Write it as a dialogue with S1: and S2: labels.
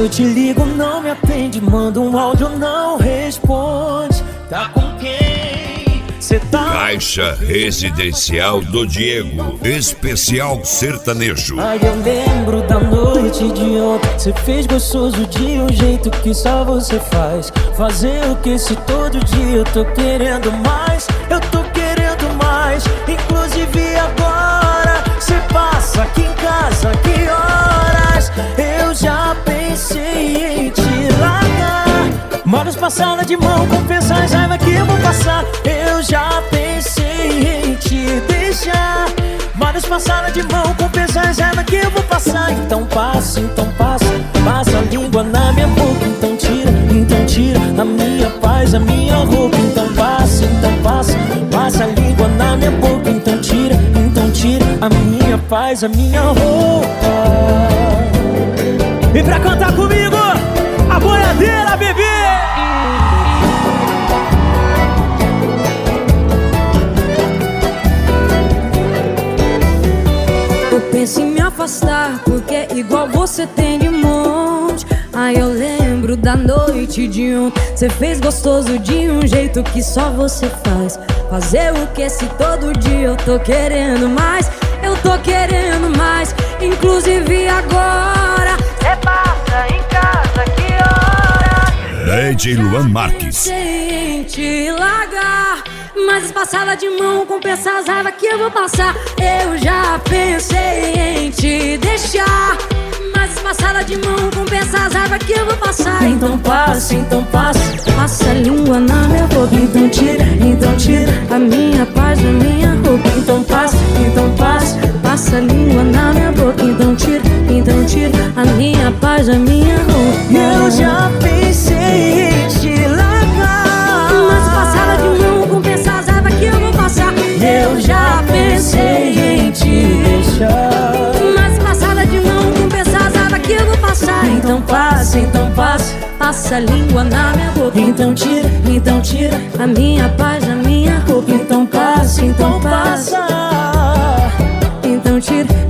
S1: eu te ligo, não me atende. Manda um áudio, não responde. Tá com quem? Cê tá...
S2: Caixa Residencial do Diego, especial sertanejo.
S1: Ai, eu lembro da noite de ontem. Cê fez gostoso de um jeito que só você faz. Fazer o que se todo dia eu tô querendo mais. Eu tô querendo mais. Inclusive agora cê passa aqui em casa, que horas? Eu já pensei em te largar. Modos passada de mão, compensa as raivas que eu vou passar. Eu já pensei em te deixar. Modos passada de mão, compensa as raivas que eu vou passar. Então passa, passa a língua na minha boca. Então tira a minha paz, a minha roupa. Então passa, passa a língua na minha boca. Então tira a minha paz, a minha roupa. E pra cantar comigo, a boiadeira, bebê!
S3: Eu penso em me afastar, porque igual você tem de monte. Ai, eu lembro da noite de ontem. Cê fez gostoso de um jeito que só você faz. Fazer o que se todo dia eu tô querendo mais. Eu tô querendo mais. Inclusive agora cê passa em casa, que hora?
S2: DJ Luan Marques.
S3: Sem te largar, mas passada de mão compensa as raivas que eu vou passar. Eu já pensei em te deixar, mas passada de mão compensa as raivas que eu vou passar.
S1: Então passa,
S3: passa a língua na minha boca. Então tira a minha paz, a minha roupa. Então passa a língua na minha boca. Então tira a minha paz, a minha roupa.
S1: eu já pensei em te largar,
S3: mas passada de mão compensa as raivas que eu vou passar.
S1: eu já pensei em te deixar.
S3: Mas passada de mão compensa as raivas que eu vou passar.
S1: Então passa,
S3: passa a língua na minha boca.
S1: então tira
S3: a minha paz, a minha roupa.
S1: então passa,
S3: Então tira